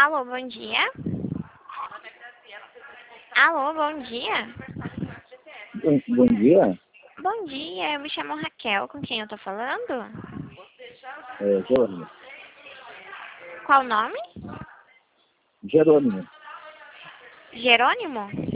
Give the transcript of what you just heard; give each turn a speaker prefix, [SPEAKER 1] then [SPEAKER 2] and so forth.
[SPEAKER 1] Alô, bom dia. Alô, bom dia.
[SPEAKER 2] Bom dia,
[SPEAKER 1] Bom dia, eu me chamo Raquel, com quem eu tô falando?
[SPEAKER 2] Jerônimo.
[SPEAKER 1] Qual o nome?
[SPEAKER 2] Jerônimo.
[SPEAKER 1] Jerônimo?